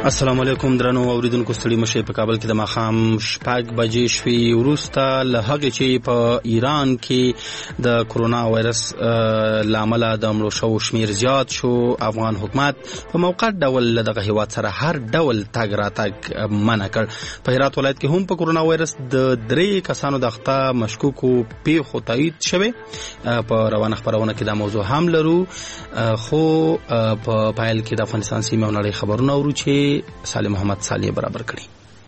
السلام علیکم درنو اوریدونکو، ستړي مشه. په کابل کې د ماښام 6 بجې شوي وروسته له هغې چې په ایران کې د کرونا وایرس لامل د مړو شوو شمیر زیات شو، افغان حکومت په موقت ډول له دغه هیواد سره هر ډول تګ راتګ منع کړ. په هرات ولایت کې هم په کرونا وایرس د 3 کسانو د اخته مشکوکو پیښو تایید شوی. په روانه خبرونه کې دا موضوع هم لرو، خو په پایل کې د افغانستان سیمه او نړۍ خبرونه اورو چې سالم محمد صالح برابر کړي.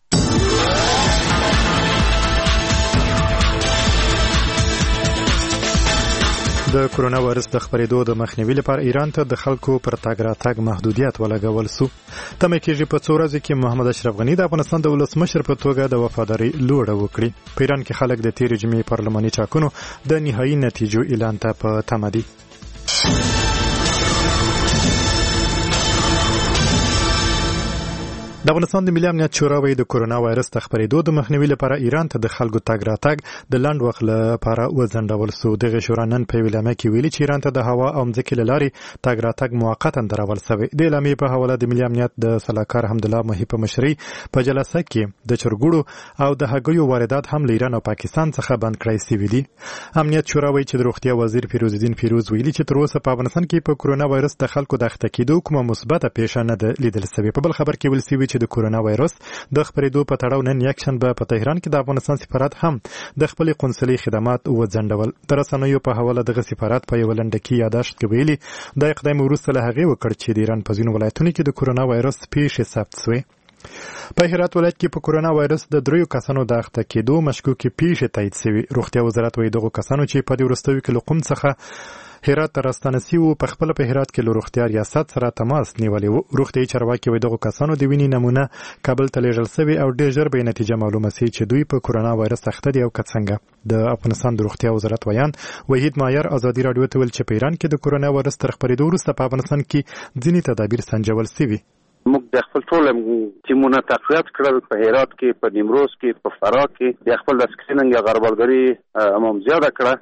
د کرونا وایرس د خپرېدو د مخنیوي لپاره ایران ته د خلکو پر تګ راتګ محدودیت ولګول سو. تمه کېږي په څو ورځې کې محمد اشرف غني د افغانستان د ولسمشر په توګه د وفادارۍ لوړه وکړي. په ایران کې خلک د تېرې جمعې پارلماني ټاکنو د نهایي نتیجو اعلان ته په تمه دي. د افغانستان د ملي امنیت شورا وايي د کرونا وایرس د خپرېدو د مخنیوي لپاره ایران ته د خلکو تګ راتګ د لنډ وخت لپاره وځنډول سو. دغه شورا نن په اعلامیه کې ویلي چې ایران ته د هوا او ځمکې له لارې تګ راتګ موقتا درول شوی. د اعلامیې په حواله د ملي امنیت د سلاکار حمدالله محی په مشرۍ په جلسه کې د چرګوړو او د هګیو واردات هم له ایران او پاکستان څخه بند کړای شوي دي. امنیت شورا وايي چې د روغتیا وزیر فیروز الدین فیروز ویلي چې تر اوسه په افغانستان کې په کرونا وایرس د خلکو د اخته کېدو کومه مثبته پیښه نه ده لیدل شوې. په بل خبر کې ویل شوي چې د کرونا وایرس د خپرېدو په تړاو نن یکشنبه په تهران کې د افغانستان سفارت هم د خپلې قونسلي خدمات وځنډول. د رسنیو په حواله دغه سفارت په یو لنډکي یادښت کې ویلي دا اقدام وروسته له هغې وکړ چې د ایران په ځینو ولایتونو کې د کرونا وایرس پیښې ثبت شوې. په هرات ولایت کې په کرونا وایرس د 3 کسانو د اخته کېدو مشکوکې پیښې تایید شوې. روغتیا وزارت وايي دغه کسانو چې په دې وروستیو کې له قم څخه هرات ته راستانه شوي په خپل په هرات کې له روغتیا ریاست سره تماس نیولی و. روغتیايي چارواکي وايي دغه کسانو د وینې نمونه کابل ته لیږل شوې او ډېر ژر به نتیجه معلومه شي چې دوی په کرونا وایرس اخته دي او که څنګه. د افغانستان د روغتیا وزارت ویان وحید مایر ازادي راډیو ته ویل چې په ایران کې د کرونا وایرس تر خپرېدو وروسته په افغانستان کې ځینې تدابیر سنجول شوي. موږ د خپل ټول ټیمونه تقویت کړل. په هرات کې، په نیمروز کې، په فراه کې د خپل د سکریننګ یا غبرګري هم زیاته کړه.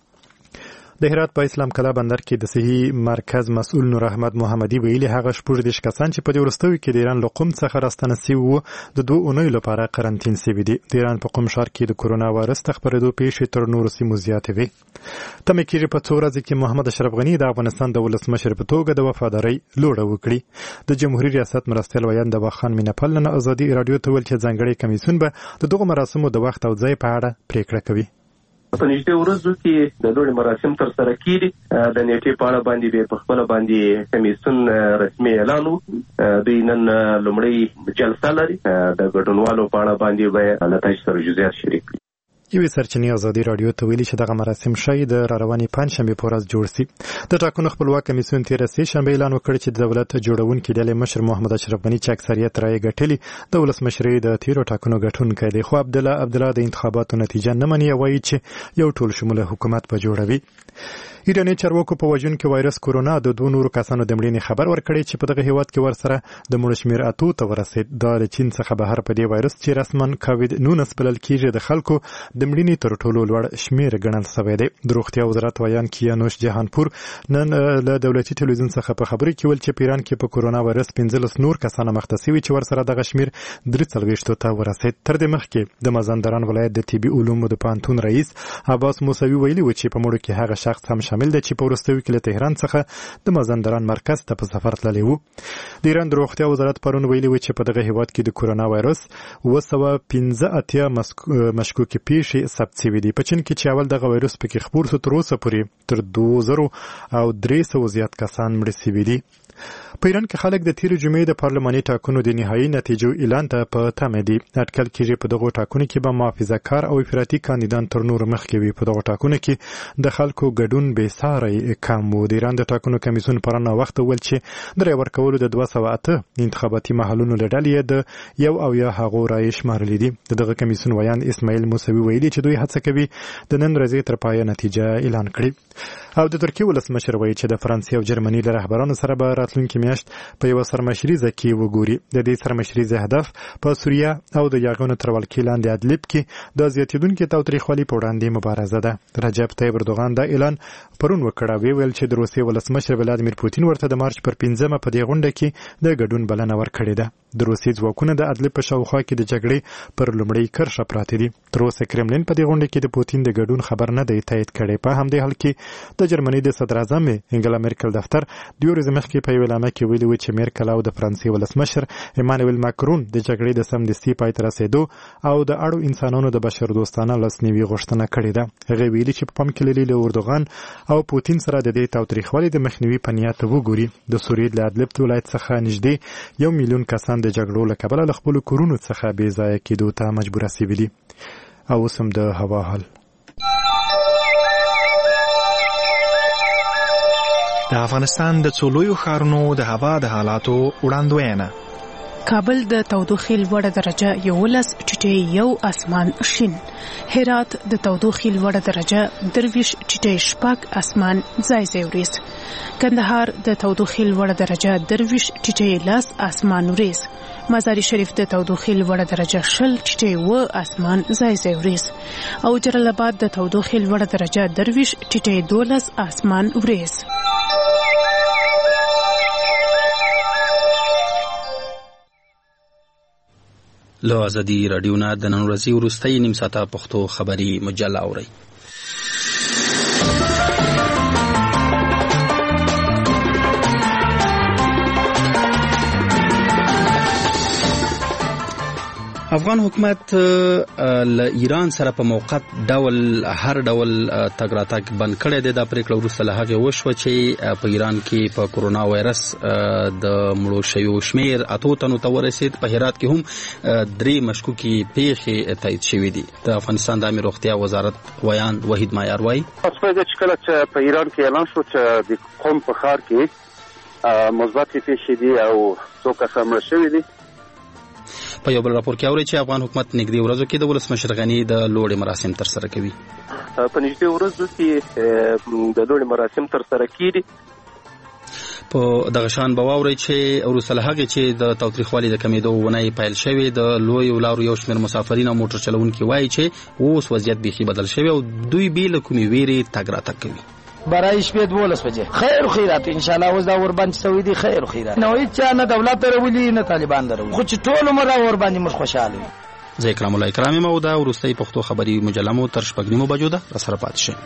د هرات په اسلام کلا بندر کې د صحي مرکز مسؤل نور احمد محمدي ویلي هغه 14 کسان چې په دې وروستیو کې د ایران له قم څخه راستنه شوي وو د 2 اونیو لپاره قرنطین شوي دي. د ایران په قم ښار کې د کرونا وایرس د خپرېدو پیښې تر نورو سیمو زیاتې وې. تمه کېږي په څو ورځې کې محمد اشرف غني د افغانستان د ولسمشر په توګه د وفادارۍ لوړه وکړي. د جمهوریت ریاست مرستیال ویان د واخان مینپل نن ازادي راډیو ته ویل چې ځانګړی کمیسیون به د دغو مراسمو د وخت او ځای په اړه پریکړه کوي. په نږدې ورځو کې د لوړ مراسم تر سره کیږي. د نیټې په اړه باندې په خپل باندې کمیسیون رسمي اعلان وکړ. دوی نن لومړی جلسه لري. د ګډونوالو په اړه باندې به له تاسو سره جزئیات شریک کړي. یوې سرچینې ازادي راډیو ته ویلي چې دغه مراسم شاید د راروانې پنجشنبې په ورځ جوړ شي. د ټاکنو خپلواک کمیسیون تېره سې شنبه اعلان وکړ چې د دولت جوړونکي ډلې مشر محمد اشرف غني چې اکثریت رایې ګټلې د ولسمشرۍ د تېرو ټاکنو ګټونکی دی. خو عبدالله د انتخاباتو نتیجه نه مني او وایي چې یو ټول شموله حکومت به جوړوي. ایراني چارواکو په وژونکي وایرس کرونا د 2 نورو کسانو د مړینې خبر ورکړی چې په دغه هیواد کې ورسره د مړو شمیر 8 ته ورسېد. دا د چین څخه بهر په دې وایرس چې رسما کووید-19 بلل کېږي د خلکو د مړینې تر ټولو لوړ شمیر ګڼل شوی دی. د روغتیا وزارت ویان کیانوش جهانپور نن له دولتي تلویزیون څخه په خبرې کې ویل چې په ایران کې په کرونا وایرس 15 نور کسان مخته شوي چې ورسره دغه شمیر 43 ته ورسېد. تر دې مخکې د مازندران ولایت د طبي علومو د پوهنتون رئیس عباس موسوي ویلي و چې په مړو کې هغه شخص هم شامل دی چې په وروستیو کې له تهران څخه د مازندران مرکز ته په سفر تللی و. د ایران د روغتیا وزارت پرون ویلي و چې په دغه هیواد کې د کرونا وایرس 215 مشکوکې پیښې ثبت شوي دي. په چین کې چې اول دغه وایرس پکې خپور شو تر اوسه پورې تر 2300 زیات کسان مړه شوي دي. په ایران کې خلک د تیرې جمعې د پارلماني ټاکنو د نهایي نتیجو اعلان ته په تمه دي. اټکل کېږي په دغو ټاکنو کې به محافظه کار او افراطي کاندیدان تر نورو مخکې وي. په دغو ټاکنو کې د خلکو ګډون بېساری کم و. د ایران د ټاکنو کمیسیون پرون وخت ویل چې د رایې ورکولو د 208 انتخاباتي محلونو له ډلې د 1 هغو رایې شمارلې دي. دغه کمیسیون ویان اسماعیل موسوي ویلي ویلي چې دوی هڅه کوي د نن ورځې تر پایه نتیجه اعلان کړي. او د ترکیې ولسمشر وایي چې د فرانسې او جرمني له رهبرانو سره به راتلونکي میاشت په یوه سرمشریزه کې وګوري. د دې سرمشریزې هدف په سوریه او د یاغونو تر ولکې لاندې ادلب کې د زیاتېدونکي تاوتریخوالي په وړاندې مبارزه ده. رجب طیب اردوغان دا اعلان پرون وکړ او ویل چې د روسیې ولسمشر ولادیمیر پوتین ورته د مارچ پر 15 په دې غونډه کې د ګډون بلنه ورکړې ده. د روسیې ځواکونه د ادلب په شاوخوا کې د جګړې پر لومړۍ کرښه پراته دي. تر اوسه کرملین په دې غونډه کې د پوتین د ګډون خبر نه دی تایید کړی. په همدې حال کې د جرمني د صدر اعظم انګلا مرکل دفتر د ورځې مخکې په یو اعلامیه کې ویلي و چې مرکل او د فرانسې ولسمشر ایمانوئل ماکرون د جګړې د سمدستي پای ته رسېدو او د اړو انسانانو د بشردوستانه لاسنیوي غوښتنه کړې ده. هغه ویلي چې په پام کې لري له اردوغان او پوتین سره د دې تاوتریخوالي د مخنیوي په نیت وګوري. د سوریې له ادلب ولایت څخه نږدې 1 میلیون کسان د جګړو له کبله له خپلو کورونو څخه بې ځایه کېدو ته مجبوره سوي دي. او اوس هم د هوا حال. د افغانستان د څو لویو ښارونو د هوا د حالاتو وړاندوینه. کابل د تودوخې لوړه درجه 11.1 اسمان شین. هرات د تودوخې لوړه درجه 23.6 اسمان ځای وریځ. کندهار د تودوخې لوړه درجه 23.10 اسمان وریځ. مزار شریف د تودوخې لوړه درجه 0.1 اسمان ځای وریځ. او جلال آباد د تودوخې لوړه درجه 23.12 اسمان وریځ. له ازادي رادیو نه د نن ورځې وروستۍ نیم ساعته پښتو خبري مجله اورئ. افغان حکومت له ایران سره په موقت ډول هر ډول تګ راتګ بند کړی دی. دا پریکړه وروسته له هغې وشوه چې په ایران کې په کورونا وایرس د مړو شویو شمیر 8 تنو ته ورسید. په هرات کې هم 3 مشکوکې پیښې تایید شوې دي. د افغانستان د عامه روغتیا وزارت ویان وحید مایار وایي چې کله چې په ایران کې اعلان شو چې د قم په ښار کې مثبت پیښې دي او څو کسان مړه شوي دي. په یو بل راپور کې اوري چې افغان حکومت نږدې ورځو کې د ولسمشر غنی د لوړې مراسم تر سره کوي. په نږدې ورځو کې د لوړې مراسم تر سره کیږي. په دغه شان به واوري چې وروسته له هغې چې د تاوتریخوالي د کمیدو ونې پیل شوې د لویو لارو یو شمېر مسافرین او موټر چلونکي وایي چې اوس وضعیت بیخي بدل شوی او دوی بې له کومې ویرې تګ راتګ کوي. برای شپې 12 بجې خیر و خیرات ان شاء الله. اوس دا ور باندې سوي دي خیر و خیرات. نو هیڅ نه دولت درولي نه طالبان درولي خو چې ټول عمر ور باندې مخ خوشاله. زه کرام الله کرام مو دا ورستۍ پښتو خبري مجله مو تر 6 بجو ده سره پاتې شئ.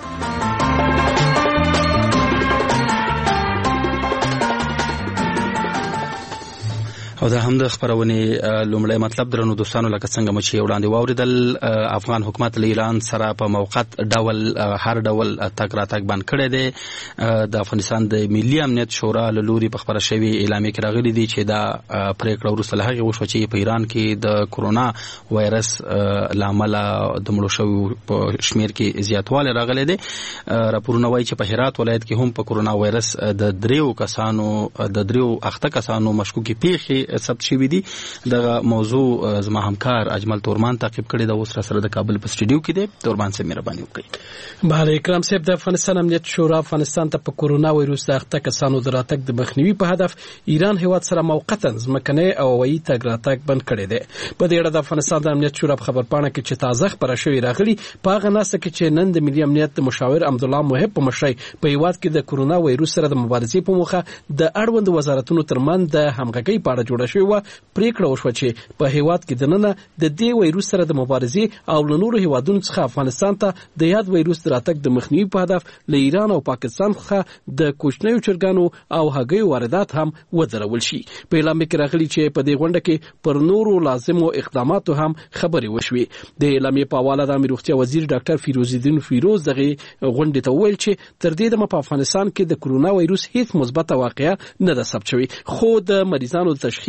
او دا هم د خبرونې لومړی مطلب درنو دوستانو لکه څنګه مو چې وړاندې واوریدل افغان حکومت له ایران سره په موقت ډول هر ډول تګ راتګ بند کړی دی. د افغانستان د ملي امنیت شورا له لوري په خبره شوی اعلامیه کې راغلي دي چې دا پریکړه وروسته له هغې وشوه چې په ایران کې د کورونا وایرس له امله د مړو شویو په شمیر کې زیاتوالی راغلی دی. راپورونه وایي چې په هرات ولایت کې هم په کورونا وایرس د 3 کسانو مشکوکې پیښې ثبت شوي دي. دغه موضوع زما همکار اجمل تورمان تعقیب کړی دا اوس را سره د کابل په سټډیو کې دی. تورمان صاحب مهرباني وکړئ. بله اکرام صاحب، د افغانستان امنیت شورا افغانستان ته په کورونا وایروس د اخته کسانو د راتګ د مخنیوي په هدف ایران هیواد سره موقتا ځمکنی او هوایي تګ راتګ بند کړی دی. په دې اړه د افغانستان د امنیت شورا په خبرپاڼه کې چې تازه خبره شوې راغلي په هغه ناسته کې چې نن د ملي امنیت مشاور عبدالله محب په مشرۍ په هیواد کې د کورونا وایروس سره د مبارزې په موخه د اړوند وزارتونو ترمنځ د همغږۍ په اړه جوړه شوې وه. پریکړه وشوه چې په هیواد کې دننه د دې وایروس سره د مبارزې او له نورو هیوادونو څخه افغانستان ته د یاد وایروس د راتګ د مخنیوي په هدف له ایران او پاکستان څخه د کوچنیو چرګانو او هګیو واردات هم ودرول شي. په اعلامیه کې راغلي چې په دې غونډه کې پر نورو لازمو اقداماتو هم خبرې وشوې. د اعلامیې په حواله د عامه روغتیا وزیر ډاکټر فیروز الدین فیروز دغه غونډې ته وویل چې تر دې دمه په افغانستان کې د کورونا وایروس هیڅ مثبته واقعه نه ده ثبت شوې، خو د مریضانو د تشخیص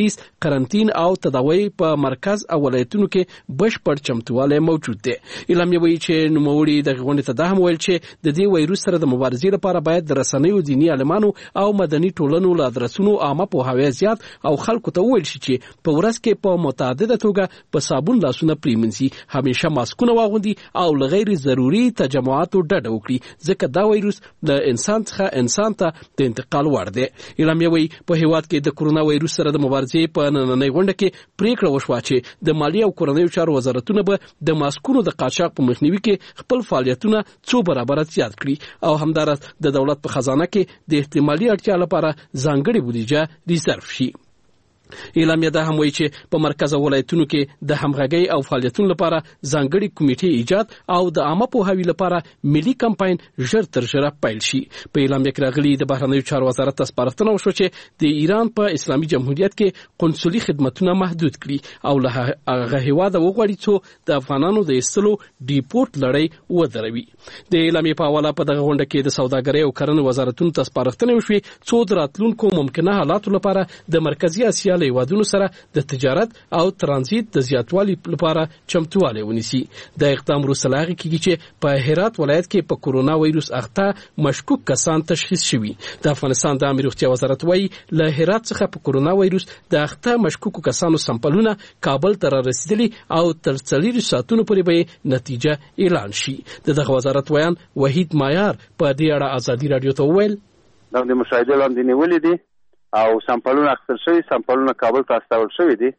تشخیص، قرنطین او تداوی په مرکز او ولایتونو کې بشپړ چمتوالی موجود دی. اعلامیه وایي چې نوموړي دغه غونډې ته دا هم ویل چې د دې وایروس سره د مبارزې لپاره باید د رسنیو، دیني عالمانو او مدني ټولنو له ادرسونو عامه پوهاوی زیات او خلکو ته وویل شي چې په ورځ کې په متعدده توګه په صابون لاسونه پریمنځي، همیشه ماسکونه واغوندي او له غیر ضروري تجمعاتو ډډه وکړي، ځکه دا وایروس د انسان څخه انسان ته د انتقال وړ دی. اعلامیه وایي په هیواد کې د کورونا وایروس سره د مبارزې په نننۍ غونډه کې پریکړه وشوه چې د مالیې او کورنیو چارو وزارتونه به د ماسکونو د قاچاق په مخنیوي کې خپل فعالیتونه څو برابره زیات کړي او همدارس د دولت په خزانه کې د احتمالي اړتیا لپاره ځانګړې بودیجه ریزرو شي. اعلامیه دا هم وایي چې په مرکز او ولایتونو کې د همغږۍ او فعالیتونو لپاره ځانګړي کمیټې ایجاد او د عامه پوهاوي لپاره ملي کمپاین ژر تر ژره پیل شي. په اعلامیه کې راغلي د بهرنیو چارو وزارت ته سپارښتنه وشوه چې د ایران په اسلامي جمهوریت کې قنصلي خدمتونه محدود کړي او له هغه هیواده وغواړي څو د افغانانو د ایستلو ډیپورت لړۍ ودروي. د اعلامیې په حواله په دغه غونډه کې د سوداګرۍ او کرنې وزارتونو ته سپارښتنې وشوې څو د راتلونکو ممکنه حالاتو لپاره د مرکزي اسیا له هیوادونو سره د تجارت او ترانزیت د زیاتوالي لپاره چمتوالی ونیسي. د اقدام وروسته له هغې کېږي چې په هرات ولایت کې په کورونا وایروس اخته مشکوک کسان تشخیص شوي. د افغانستان د عامه روغتیا وزارت وایي له هرات څخه په کورونا وایروس د اخته مشکوکو کسانو سمپلونه کابل ته رارسېدلي او تر 4 ساعتونو پورې به نتیجه اعلان شي. دغه وزارت ویان وحید مایار په دې اړه ازادي رادیو ته وویل دا د مشاهده لاندې نیولې دي او سمپلونه اخیستل شوي، سمپلونه کابل ته استول شوي دي،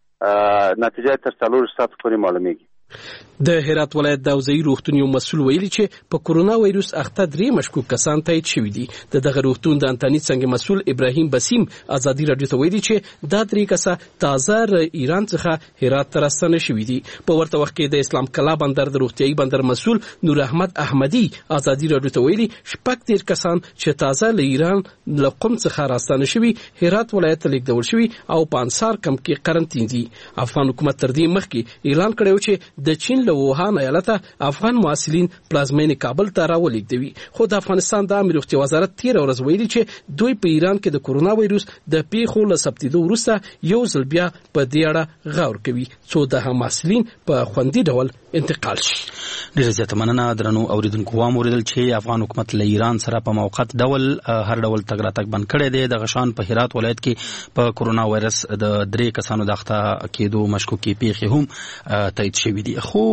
نتیجه تر 4 ساعت پورې معلومیږي. د هرات ولایت د اوزایي روغتون یو مسؤل ویلي چې په کورونا وایروس اخته 3 مشکوک کسان تایید شوي دي. دغه روغتون د انتاني څنګه مسؤل ابراهیم بسیم ازادي رادیو ته ویلي چې دا 3 کسه تازه ایران څخه هرات ته راستنه شوي دي. په ورته وخت کې د اسلام کلا بندر د روغتيایي بندر مسؤل نور احمد احمدي ازادي رادیو ته ویلي 14 کسان چې تازه له ایران له قم څخه راستنه شوي هرات ولایت ته لیږدول شوي او په انصار کمپ کې قرنطین دي. افغان حکومت تر دې مخکې اعلان کړی چې د چین له ووهان ایالت افغان محصلین پلازمین کابل ته راولېږدوي. خو د افغانستان د عامه روغتیا وزارت 13 ورځ ویلي چې دوی په ایران کې د کورونا وایروس د پیښو له ثبتېدو وروسته یو ځل بیا په دې اړه غور کوي څو د محصلین په خوندي ډول انتقال شي. ډیره زیاته مننه درنو اوریدونکو. وام اوریدل چې افغان حکومت له ایران سره په موقت ډول هر ډول تګ راتګ بند کړی دی. د غشان په هرات ولایت کې په کورونا وایرس د 3 کسانو د اخته کېدو مشکوکې پیښې هم تایید شوي دي. خو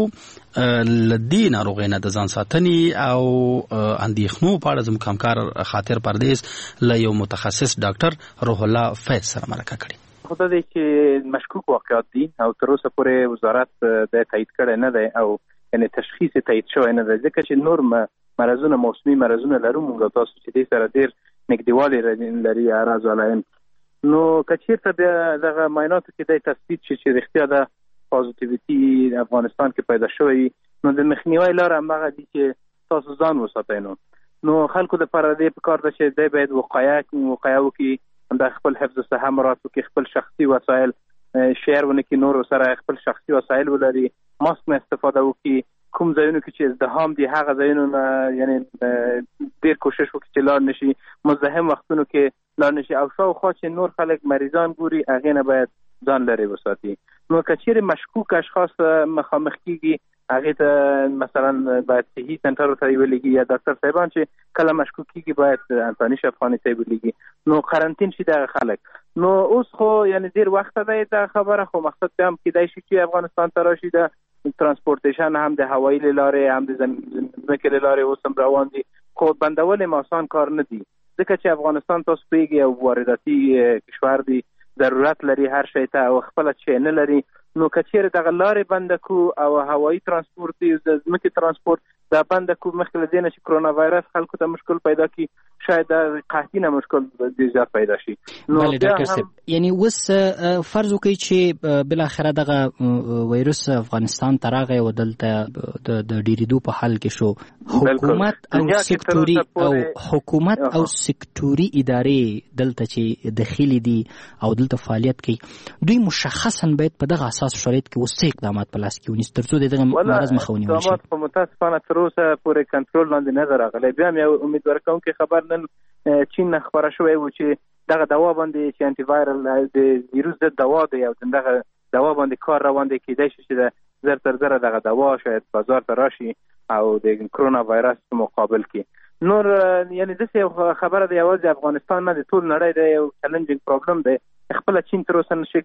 لدې ناروغۍ نه د ځان ساتنې او اندېښنو په اړه زموږ همکار خاطر پردیس له یو متخصص ډاکټر روح الله فیض سره مرکه کړې. خو دا دی چې مشکوک واقعات دي او تر اوسه پورې وزارت د تایید کړی نه دی او یعنی تشخیص تایید شوی نه دی، ځکه چې نور مرضونه موسمي مرضونه لرو موږ تاسو چې دې سره ډېر نږدېوالی لري اعراض علایم. نو که چېرته بیا دغه معایناتو کې دی تثبیت شي چې رښتیا ده پازیټیویټي افغانستان کې پیدا شوی، نو د مخنیوي لاره هماغه دي چې تاسو ځان وساتئ. نو خلکو دپاره دې په کار ده چې دی باید وقایه وکړي، د خپل حفظ صحه مراعات وکړي، خپل شخصي وسایل شیر ونه کړي، نور سره خپل شخصي وسایل ولري، ماسک نه استفاده وکړي، کوم ځایونو کې چې ازدحام دي هغه ځایونو نه یعنی ډېر کوشش وکړي چې لاړ نشي، مزدحم وختونو کې لاړ نشي، او شاوخوا چې نور خلک مریضان ګوري هغې نه باید ځان لرې وساتي. نو که چیرې مشکوک اشخاص مخامخ کېږي هغې ته مثلا باید صحي سنټرو ته یې ولېږي یا ډاکټر صاحبان چې کله مشکوک کېږي باید انتاني شفخانې ته یې ولېږي، نو قرنطین شي دغه خلک. نو اوس خو یعنی ډېر وخته دی دغه خبره، خو مقصد بیا هم کېدای شي چې افغانستان ته راشي د ترانسپورټیشن هم د هوایي له لارې هم د ځمکې له لارې اوس هم روان دي، خو بندول یې آسان کار نه دی، ځکه چې افغانستان تاسو پوهېږئ یو وارداتي کشور دی، ضرورت لري هر شی ته او خپله شی نه لري. نو که چیرې دغه لارې بنده کړو او هوایي ترانسپورت د ځمکې ترانسپورت دا بنده کړو مخکې له دې نه چې کرونا وایرس خلکو ته مشکل پیدا کړي، شاید د قحطي نه مشکل ډېر زیات پیدا شي. بله ډاکټر صاحب، یعنی اوس فرض وکړئ چې بالاخره دغه وایرس افغانستان ته راغی او دلته د ډېرېدو په حال کې شو، حکومت او سکتوري ادارې دلته چې دخیلې دي او دلته فعالیت کوي، دوی مشخصا باید په دغه اساس شرایط کې اوس څه اقدامات په لاس کې ونیسي تر څو د دغه مرض مخه ونیول شي؟ اقدامات په متاسفانه تر اوسه پورې کنټرول لاندې نه دی راغلی. بیا هم یو امیدوارکونکی خبر نن چین نه خپاره شوی و چې دغه دوا باندې چې انټي وایرل د ویروس ضد دوا دی او دغه دوا باندې کار روان دی، کېدای شي چې زر تر زره دغه دوا شاید بازار ته راشي او د کرونا وایرس مقابل کې. نور یعنی داسې خبره ده یوازې افغانستان نه، د ټول نړۍ د یو چیلنجینګ پرابلم دی. خپل چین تر اوسه نشي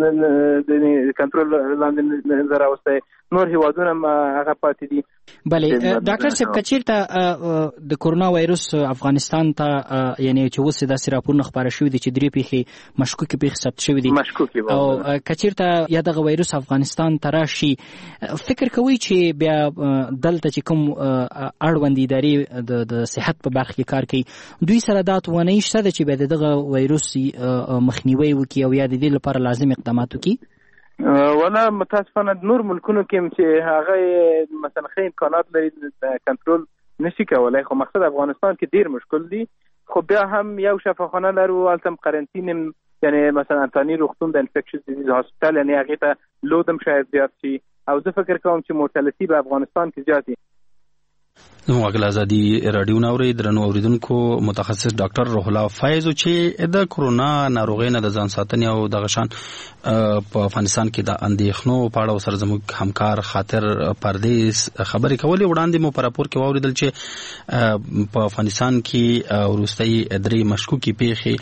کنټرول لاندې راوستی، نور هیوادونه هغه پاتې دي. بله ډاکټر صاحب، کچیرته د کرونا وایروس افغانستان ته یعنی چې اوس داسې راپورونه خپاره شوي دي چې 3 پیښې مشکوکې پیښې ثبت شوي دي او کچیرته یا دغه وایروس افغانستان ته راشي، فکر کوئ چې بیا دلته چې کوم اړوند ادارې د صحت په برخه کې کار کوي دوی سره دا توانایي شته چې بیا دغه وایروس مخنیوی وکړي او یا د دې لپاره لازم اقدامات وکړي؟ ولا متاسفانه نور ملکونو کې چې هغه مثلا ښه امکانات لري کنټرول نشي کولای، خو مقصد افغانستان کې ډیر مشکل دي. خو بیا هم یو شفاخانه لرو، هلته هم قرنطین، یعنی مثلا انتانی روغتون د انفیکشن ډیزیز هاسپټال، یعنی هغې ته لود هم شاید زیات شي او زه فکر کوم چې مورټالټي به افغانستان کې زیات وي. نو واګل ازادي رادیو ناوري درنو اوریدونکو، متخصص ډاکټر روح الله فایز چې د کرونا ناروغۍ نه د ځان ساتنې او د غشان په افغانستان کې د اندېښنو په اړه سره زموږ همکار خاطر پردیس خبرې کولې. وړاندې مو په راپور کې واوریدل چې په افغانستان کې وروستۍ 3 مشکوکې پیښې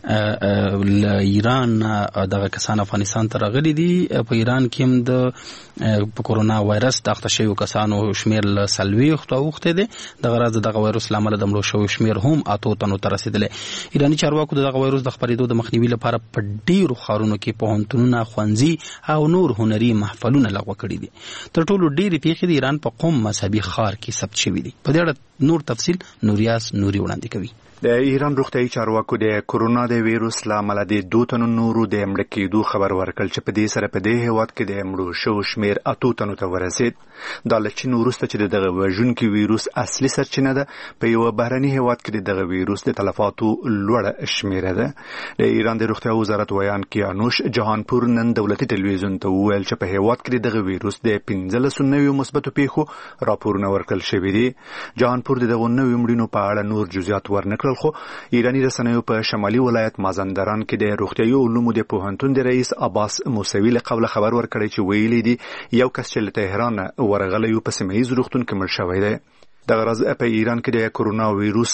ل ایران دغه کسان افغانستان ته راغلي دي. په ایران کې هم د کرونا وایرس د اخته شویو کسانو شمیر ل 40 اوخته دي. دغه راز دغه وایروس لامل د مړو شویو شمیر هم 8 تنو ته رسیدلی. ایرانی چارواکو دغه وایروس د خپرېدو د مخنیوي لپاره په ډیرو ښارونو کې پوهنتونونه، ښوونځي او نور هنري محفلونه لغوه کړي دي. تر ټولو ډیرې پیښې د ایران په قم مذهبي ښار کې ثبت شوي دي. په دې اړه نور تفصیل نوریاس نوري وړاندې کوي. د ایران روغتیايي چارواکو د کرونا د ویروس لامل د 2 تنو نورو د مړ کېدو خبر ورکړ چې په دې سره په دې هیواد کې د مړو شو شمیر 8 تنو ته ورسید. دا له چین وروسته چې دغه وژونکي ویروس اصلي سرچینه ده، په یو بهرني هیواد کې دغه ویروس د تلفاتو لوړه شمیره ده. د ایران د روغتیا وزارت ویان کیانوش جهانپور نن دولتي تلویزیون ته وویل چې په هیواد کې دغه ویروس د 15 مثبتو پیښو راپورونه ورکړل شوي دي. جهانپور دغه نوې مړینو په اړه نور جزئیات ورنکړل، خو ایرانی رسنیو په شمالي ولایت مازندران کې د روغتیايي علومو د پوهنتون د رئیس عباس موسوي له قبل خبر ورکړی چې ویلي دي یو کس چې له تهران ورغلی په سیمه ییز روغتون کې مړ شوی دی. دغه راز په ایران کې د کرونا ویروس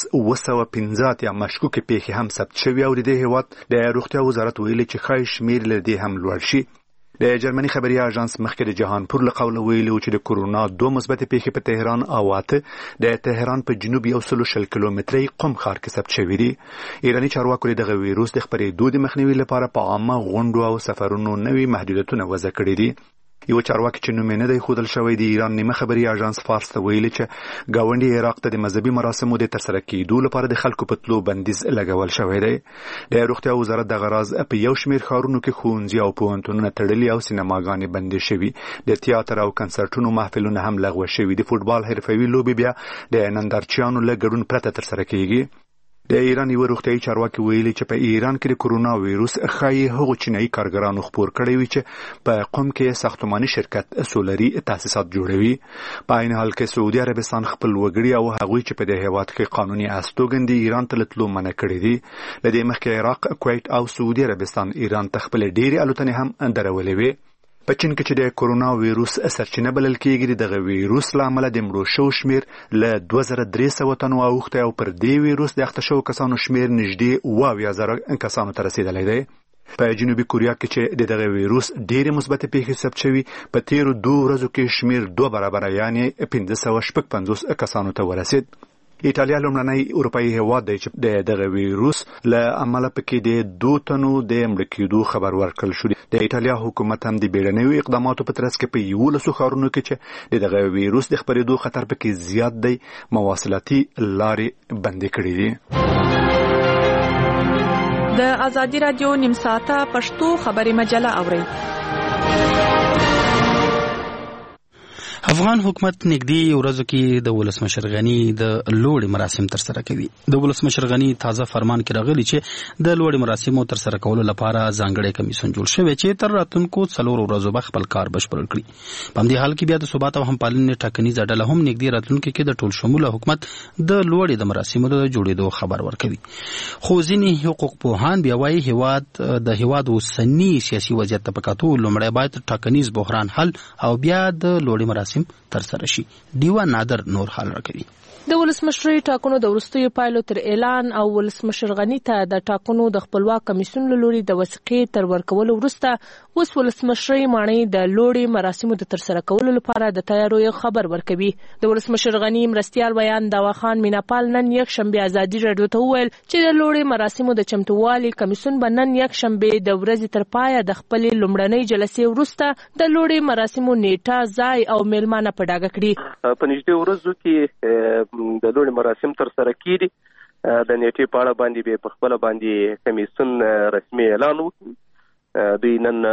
215 یا مشکوک پیښې هم ثبت شوي او د هیواد د روغتیا وزارت ویلي چې ښایي شمیر له دې هم لوړ شي. د جرمني خبري اژانس مخکې د جهانپور له قوله ویلي چې د کرونا 2 مثبت پیښې په تهران او اته د تهران په جنوب 160 کیلومتري قم ښار کې ثبت شوي دي. ایرانی چارواکو د ویروس د خپرېدو د مخنیوي لپاره په عامه غونډو او سفرونو نوي محدودیتونه وضع کړي دي. یو چارواکي چې نوم نه دی ښودل شوی دی ایران نیمه خبري اژانس فارس ته ویلي چې ګاونډي عراق ته د مذهبي مراسمو د ترسره کېدو لپاره د خلکو په تلو بندیز لګول شوی دی. د روغتیا وزارت دغه راز په یو شمېر ښارونو کې ښوونځي او پوهنتونونه تړلي او سینماګانې بندې شوي. د تیاتر او کنسرټونو محفلونه هم لغوه شوي. د فوټبال حرفوي لوبې بیا د نندارچیانو له ګډون پرته ترسره کیږي. د ایران یو روغتیايي چارواکي ویلي چې په ایران کې د کرونا ویروس ښایي هغو چینایي کارګرانو خپور کړی وي چې په قم کې ساختماني شرکت سولري تاسیسات جوړوي. په عین حال کې سعودي عربستان خپل وګړي او هغوی چې په دې هیواد کې قانوني استوګن دي ایران ته تلو منع کړی دي. له دې مخکې عراق، کویت او سعودي عربستان ایران ته خپل ډېرې الوتنې هم درولې وي. په چین کې چې د کرونا ویروس سرچینه بلل کېږي دغه ویروس له امله د مړو شو شمیر له 2300 تنو اوخته او پر دې ویروس د اخته شو کسانو شمیر نږدې 20000 کسانو ته رسیدلی دی. په جنوبي کوریا کې چې دغه ویروس ډېرې مثبت پیښې ثبت شوي، په تیرو 2 ورځو کې شمیر 2 برابر یعنی 550 کسانو ته ورسید. ایټالیا لومړنی اروپایي هیواد دی چې دغه ویروس له امله پکې د 2 تنو د مړ کېدو خبر ورکړل شو. د ایټالیا حکومت هم د بیړنیو اقداماتو په ترڅ کې په 11 ښارونو کې چې دغه ویروس د خپرېدو خطر پکې زیات دی مواصلاتي لارې بندې کړې دي. د ازادي رادیو نیم ساعته پښتو خبري مجله اورئ. افغان حکومت نږدې ورځو کې د ولسمشر غنی د لوړ مراسم تر سره کوي. د ولسمشر غنی تازه فرمان کې راغلی چې د لوړ مراسمو تر سره کولو لپاره ځانګړی کمیسیون جوړ شوی چې تر راتلونکو 4 ورځو به خپل کار بشپړ کړي. په همدې حال کې بیا د ثبات او همپالنې ټاکنیزه ډله هم نږدې راتلونکو کې د ټول شموله حکومت د لوړ د مراسمو د جوړېدو خبر ورکوي. خو ځینې حقوق پوهان بیا وايي د هیواد اوسنی سیاسي وضعیت ته په کتو لومړی باید ټاکنیز بحران حل او بیا د لوړ مراسم تر سره شي. دیوا نادر نور حال راکوي. د ولسمشرۍ ټاکنو د وروستیو پایلو تر اعلان او ولسمشر غنی ته د ټاکنو د خپلواک کمیسیون له لوري د وثیقې تر ورکولو وروسته اوس ولسمشرۍ ماڼۍ د لوړې مراسمو د ترسره کولو لپاره د تیاریو خبر ورکوي. د ولسمشر غنی مرستیال بیان داوا خان میناپال نن یک شنبه ازادي رادیو ته وویل چې د لوړې مراسمو د چمتووالي کمیسیون به نن یک شنبه د ورځې تر پایه د خپلې لومړنۍ جلسې وروسته د لوړې مراسمو نیټه ځای او میلمانه په ډاګه کړي. په نږدې ورځو کې د لوړ مراسم تر سره کیږي. د نیټې په اړه باندې به په خپل باندې کمیسیون رسمي اعلان وکړي. دوی نن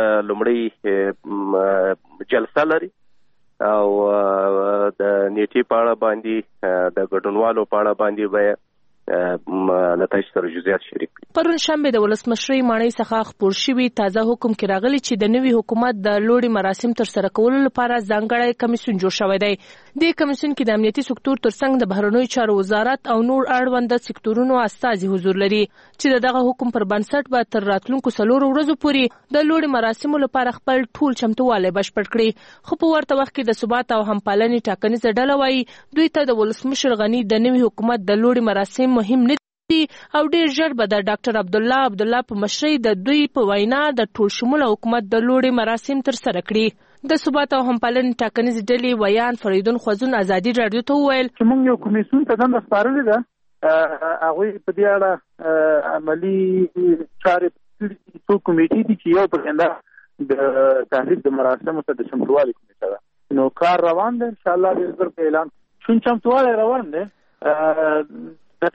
لومړی جلسه لري او د نیټې په اړه باندې د ګډونوالو په اړه باندې به نتایج سره جزئیات شریک کړي. پرون شنبه د ولسمشرۍ ماڼۍ څخه خپور شوی تازه حکم کې راغلی چې د نوي حکومت د لوړې مراسم تر سره کولو لپاره ځانګړی کمیسیون جوړ شوی دی. د کمیسیون کې د امنیتي سکتور ترڅنګ د بهرنیو چارو وزارت او نور اړوند سکتورونو استازي حضور لري چې دغه حکم پر بنسټ به تر راتلونکو 4 ورځو پورې د لوړې مراسمو لپاره خپل ټول چمتووالی بشپړ کړي. خو په ورته وخت کې د ثبات او همپالنې ټاکنیزه ډله وايي دوی ته د ولسمشر غنی د نوي حکومت د لوړې مراسم مهم نه دي او ډیر ژر به د ډاکټر عبدالله په مشرۍ د دوی په وینا د ټول شموله حکومت د لوړې مراسم تر سره کړي. د ثبات او همپالنې ټاکنیزې ډلې ویان فریدون خوځون ازادي رادیو ته وویل چې موږ یو کمیسیون ته دنده سپارلې ده. هغوی په دې اړه عملي چارې څو کمیټې دي چې یو پرېنده د تحریک د مراسمو ته د چمتووالي کمیټه ده. نو کار روان دی انشاءالله ډېر ژر په اعلان شون چمتووالی روان دی. د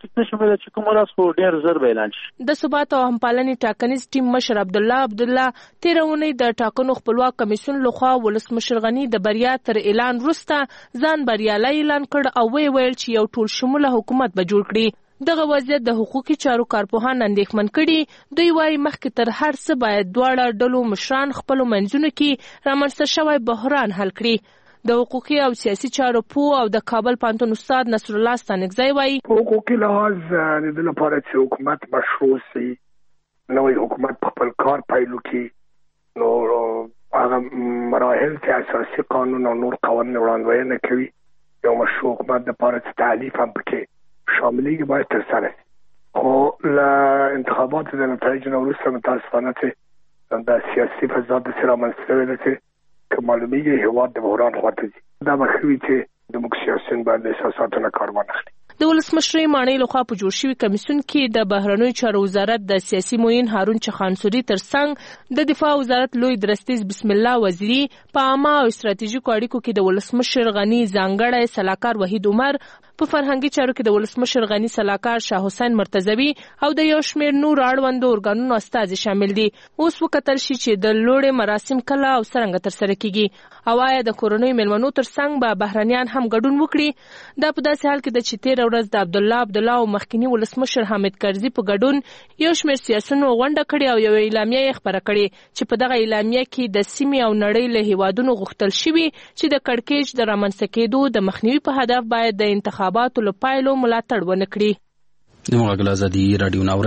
ثبات او همپالنې ټاکنیز ټیم مشر عبدالله تېره اونۍ د ټاکنو خپلواک کمیسیون لخوا ولسمشر غنی د بریا تر اعلان وروسته ځان بریالی اعلان کړ او ویل چې یو ټول شموله حکومت به جوړ کړي. دغه وضعیت د حقوقي چارو کارپوهان اندېښمن کړي. دوی وايي مخکې تر هر څه باید دواړه ډلو مشران خپلو منځونو کې رامنځته شوی بحران حل کړي. د حقوقي او سیاسي چارو پوه او د کابل پوهنتون استاد نصر الله ستانکزی وايي په حقوقي لحاظ د لپاره چې حکومت مشروع سي نوې حکومت په خپل کار پیلو کې نو هغه مراحل چې اساسي قانون او نور قوانین وړاندوینه کوي یو مشروع حکومت د لپاره چې تعلیف هم پکې شاملېږي باید ترسره شي. خو له انتخاباتو د نتایجو نه وروسته متاسفانه چې د سیاسي فضا داسې رامنځته شوې ده چې که معلومیږي هیواد د بحران خواته ځي. دا به ښه وي چې زموږ سیاسیون باندې احساساتو نه کار وانخلي. د ولسمشرۍ ماڼۍ لخوا په جوړ شوي کمیسیون کې د بهرنیو چارو وزارت د سیاسي معین هارون چخانسوري ترڅنګ د دفاع وزارت لوی درستیز بسم الله وزیری په عامه او استراتیژیکو اړیکو کې د ولسمشر غنی ځانګړی سلاکار وحید عمر په فرهنګي چارو کې د ولسمشر غنی سلاکار شاه حسین مرتضوی او د یو شمېر نور اړوندو ارګانونو استازي شامل دي. اوس وکتل شي چې د لوړې مراسم کله او څرنګه ترسره کیږي او آیا د کورنیو میلمنو ترڅنګ به بهرنیان هم ګډون وکړي. دا په داسې حال کې د چې تېره ورځ د عبدالله او مخکنی ولسمشر حامد کرزي په ګډون یو شمېر سیاسیونو غونډه کړې او یو اعلامیه یې خپره کړې چې په دغه اعلامیه کې د سیمې او نړۍ له هیوادونو غوښتل شوي چې د کړکېچ د رامنځته کېدو د مخنیوي په هدف باید د انتخاباتو له پایلو ملاتړ ونه کړي. د مغل ازادي رادیو ناوري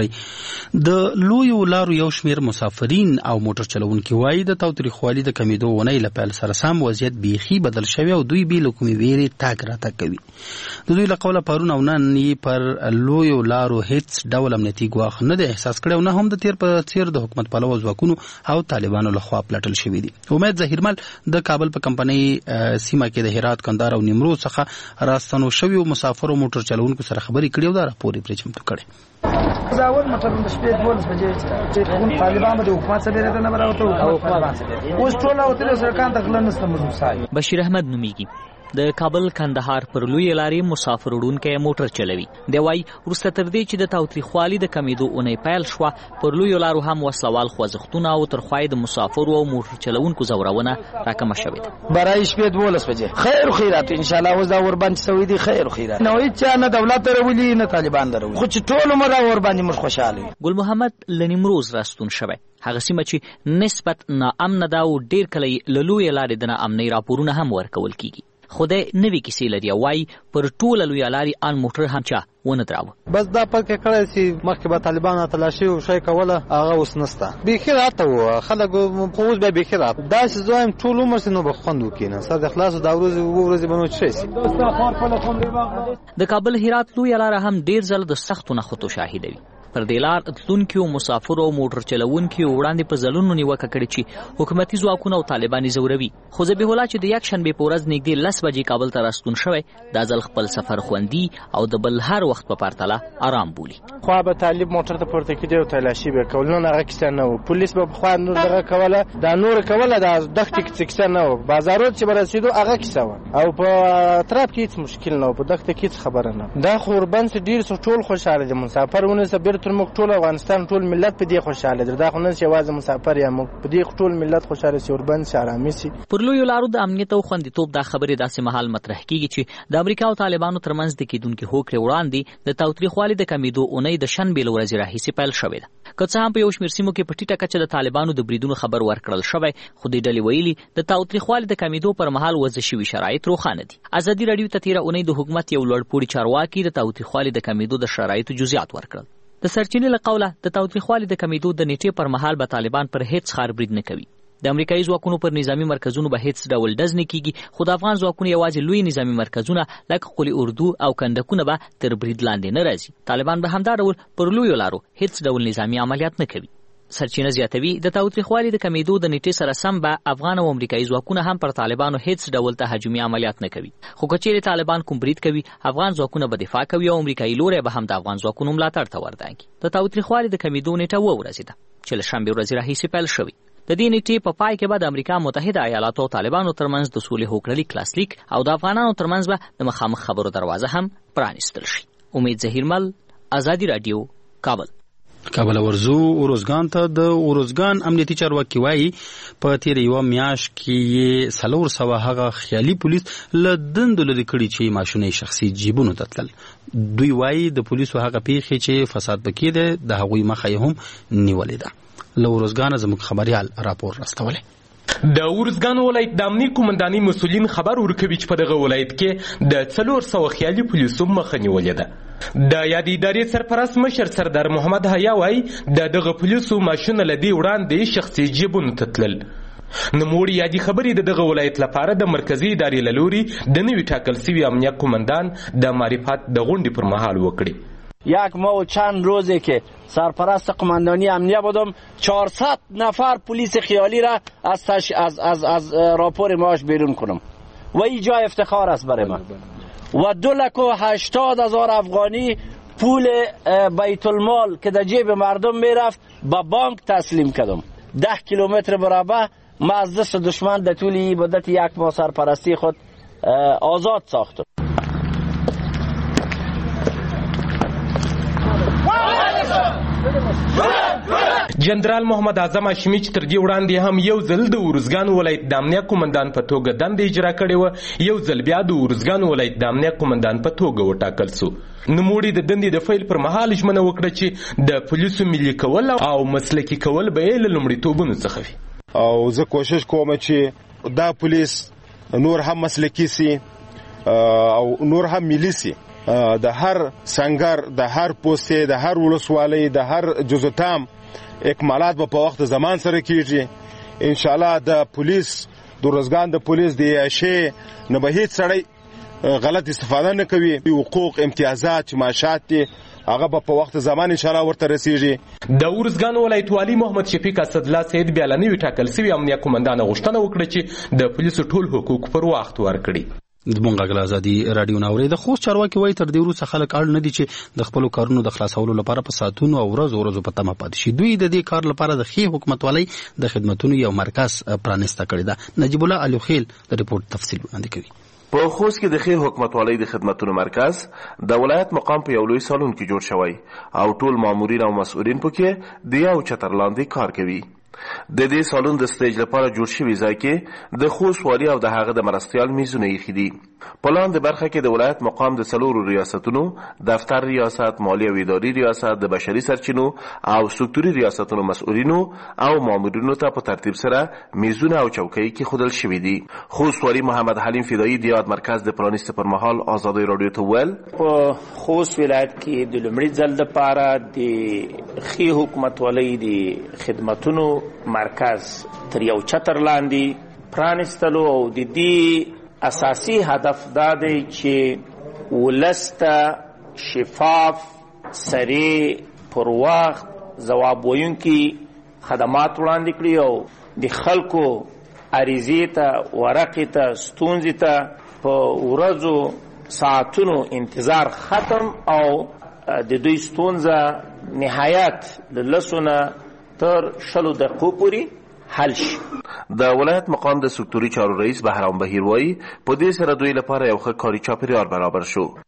د لویو لارو یو شمیر مسافرین او موټر چلوونکي وایي د تاوتریخوالي د کمیدو ونې له پیل سره سم وضعیت بیخي بدل شوی او دوی به له کومې ویرې تاګ راتګ کوي. د دوی له قوله پرون او نن پر لویو لارو هیڅ ډول امنیتي ګواښ نه دی احساس کړی او نه هم د تیر په څیر د حکومت پلوه ځواکونو او طالبانو لخوا پلټل شوي دي. امید ظهیرمل د کابل په کمپنۍ سیمه کې د هرات کندهار او نیمروز څخه راستنو شویو مسافرو موټر چلوونکو سره خبرې کړي او دا راپور یې چمتو کړي. زاول مطلب د شپې 12 بجې چې طالبان د حکومت سره نه براوته او حکومت اوس ټول او تر سره کان تکل نسته موضوع سای. بشیر احمد نومیږي د کابل کندهار پر لوی لارې مسافر وړونکی موټر چلوي. دی وایي وروسته تر دې چې د تاوتریخوالي د کمیدو اونۍ پیل شوه، پر لویو لارو هم وسلوال خوځښتونه او ترخوای د مسافرو او موټر چلوونکو ځورونه راکمه شوې ده. برای شپې 12 بجې خیر و خیرات انشاءالله اوس دا ورباندې سوي دي خیر و خیرات. نو هیڅ چا نه دولت راولي نه طالبان دروي، خو چې ټول عمر ورباندې موږ خوشحاله یو. ګل محمد له نیمروز راستون شوی، هغه سیمه چې نسبت ناامنه ده او ډېر کله یې له لویې لارې د ناامنۍ راپورونه هم ورکول کیږي. خدای نوې کیسې لري او وایي پر ټوله لویه لارې ان موټر هم چا ونه دراوه. بس دا پکې کړی چې مخکې به طالبان تلاشي او شی کوله، هغه اوس نسته. بیخي راته وو خلک خو اوس بیا بیخي راته داسې زه وایم ټول عمر چې نو به خوند وکړي نه سر د خلاصو دا ورځې به نو څه شي. د کابل هرات لویه لاره هم ډېر ځله د سختو نښتو شاهدوي. پر دې لار تلونکو مسافرو او موټر چلوونکو وړاندې په ځلونو نیوکه کړې چې حکومتي ځواکونه او طالبان زوروي. خو ذبیح الله چې د یک شنبې په ورځ نږدې 10 بجې کابل ته راستون شوی، دا ځل خپل سفر خوندي او د بل هر وخت په پرتله آرام بولي. خو به طالب موټر ته پورته کېدی او تلاشي به کول، نو هغه کیسه نه و. پولیس به خو نور دغه کوله، دا نور کوله، دا دغه کیسه نه و. بازارو چې برسېدو هغه کیسه و، او په تراب کې هیڅ مشکل نه و، په دغه کې خبره نه. دا خو وربند ډیر ټول خوشاله دي مسافر ونه سبر تر موږ ټول افغانستان ټول ملت په دې خوشاله دي. دا خو نه چې واځه مسافر یا موږ په دې ټول ملت خوشاله سي وربند سي آرامي سي. پر لویو لارو د امنیت او خوندیتوب دا خبرې داسې مهال مطرح کیږي چې د امریکا او طالبانو ترمنځ د کېدونکو هوکړې وړاندې د تاوتریخوالي د کمیدو اونۍ د شنبې له ورځې راهیسې پیل شوې ده. که څه هم په یو شمېر سیمو کې په ټیټه کچه د طالبانو د بریدونو خبر ورکړل شوی، خو دې ډلې ویلي د تاوتریخوالي د کمیدو پر مهال وضع شوي شرایط روښانه دي. ازادي راډیو ته تېره اونۍ د حکومت یو لوړپوړي چارواکي د تاوتریخوالي د کمیدو د شرایطو جزئیات ورکړل. د سرچینې له قوله د تاوتریخوالي د کمیدو د نیټې پر مهال به طالبان پر هیڅ ښار برید نه کوي. د امریکایي ځواکونو پر نظامی مرکزونو به هیڅ ډول ډز نه کیږي، خو د افغان ځواکونو یوازې لوی نظامی مرکزونه لکه قلی اردو او کندکونه به تر برید لاندې نه راځي. طالبان به همدا ډول پر لویو لارو هیڅ ډول نظامی عملیات نه کوي. سرچینه زیاتوي د تاوتریخوالي د کمیدو د نیټې سره سم به افغان او امریکایي ځواکونه هم پر طالبانو هیڅ ډول تهاجمي عملیات نه کوي. خو که چیرې طالبان کوم برید کوي، افغان ځواکونه به دفاع کوي او امریکایي لوری به هم د افغان ځواکونو ملاتړ ته وردانګي. د تاوتریخوالي د کمیدو نیټه 2 ورځې ده چې له شنبې ورځې راهیسې پیل شوې. د دې نیټې په پای کې به د امریکا متحده ایالاتو او طالبانو ترمنځ د سولې هوکړه کلاسلیک او د افغانانو ترمنځ به د مخامخ خبرو دروازه هم پرانیستل شي. امید ظهیرمل، ازادي راډیو، کابل. کابل ورزو اوروزګان ته د اوروزګان امنیتي چارواکي وایي په تیر یو میاشت کې 400 هغه خیالي پولیس له دندو لري کړي چې ماشونې شخصي جیبونو ته تلل. دوی وایي د پولیسو هغه پیښې چې فساد پکې ده د هغوی مخه هم نیولې ده. له اوروزګان زموږ خبريال راپور راستولی. د اورزګان ولایت د امنیت قومندانۍ مسؤلین خبر ورکوي چې په دغه ولایت کې د 400 خیالي پولیسو مخه نیولې ده. د یادې ادارې سرپرست مشر سردار محمد حیا وایي د دغه پولیسو ماشونه له دې وړاندې شخصي جیبونو ته تلل. نوموړي یادې خبرې د دغه ولایت لپاره د مرکزي ادارې له لوري د نوي ټاکل سوي امنیت قومندان د معرفت د غونډې پر مهال وکړي. یک ماه و چند روزه که سرپرست قماندانی امنیه بودم 400 نفر پلیس خیالی را از راپور معاش بیرون کنم و این جای افتخار است برای من. و 2,80,000 افغانی پول بیت المال که در جیب مردم میرفت با بانک تسلیم کردم. 10 کیلومتر مربع ما از دست دشمن در طول مدت یک ماه سرپرستی خود آزاد ساختم. جنرال محمد اعظم هاشمي چې تر دې وړاندې هم یو ځل د اورزګان ولایت د امنیت قومندان په توګه دنده اجرا کړې و، یو ځل بیا د اورزګان ولایت د امنیت قومندان په توګه وټاکل سو. نوموړي د دندې د فیل پر مهال ژمنه وکړه چې د پولیسو ملي کول او مسلکي کول به یې له لومړیتوبونو څخه وي. او زه کوشش کوم چې دا پولیس نور هم مسلکي سي او نور هم ملي سي. د هر سنگر، د هر پوسټ، د هر ولسوالۍ، د هر جزتام اکمالات به په وخت زمان سره کیږي. ان شاء الله د پولیس د روزګان د پولیس د شی نه به هیڅ سړی غلط استفاده نه کوي. حقوق، امتیازات، معاشات هغه به په وخت زمان ان شاء الله ورته رسیږي. د اورزګان ولایت والی محمد شفیق اسدالله سید بیا له نوي ټاکل سوي امنیت قومندان غوښتنه وکړه چې د پولیسو ټول حقوق پر وخت ورکړي. د مونږ ازادي راډیو ناوړي د خوست چارواکي وایي تر دې وروسته خلک اړ نه دي چې د خپل کارونو د خلاصولو لپاره په ساعتونو او ورځو په تمه پاتې شي. دوی د دې کار لپاره د خې حکومتوالۍ د خدماتونو یو مرکز پرانسته کړی ده. نجیب الله علي خیل د ریپورت تفصیل وړاندې کوي. په خوست کې د خیر حکومتوالۍ د خدماتو مرکز د ولایت مقام په یو لوی سالون کې جوړ شوی او ټول مامورین او مسؤلین پکې د یو چتر لاندې کار کوي. د دې سالون د سټیج لپاره جوړ شوی ځای کې د خوست والي او د هغه د مرستیال میزونه ایښي دي. په لاندې برخه کې د ولایت مقام د 4 ریاستونو دفتر ریاست، مالی او اداري ریاست، د بشري سرچینو او سکتوري ریاستونو مسؤلینو او مامورینو ته په ترتیب سره میزونه او چوکۍ کېښودل شوي دي. خوست والي محمد حلیم فدایي د یاد مرکز د پرانیستو پر مهال ازادۍ راډیو ته وویل په خوست ولایت کې د لومړي ځل لپاره د ښې حکومتوالۍ د خدمتونو مرکز تر یو چتر لاندې پرانیستلو او د دې اساسي هدف دا دی چې ولس ته شفاف، سریع، پر وخت ځواب ویونکي خدمات وړاندې کړي او د خلکو عریضې ته، ورقې ته، ستونزې ته په ورځو ساعتونو انتظار ختم او د دوی ستونزه نهایت له لسو نه تر 20 دقیقو پورې حل شي. د ولایت مقام د سکتوري چارو رئیس بهرام بهیر وایي په دې سره دوی لپاره یو ښه کاري چاپیریال برابر شو.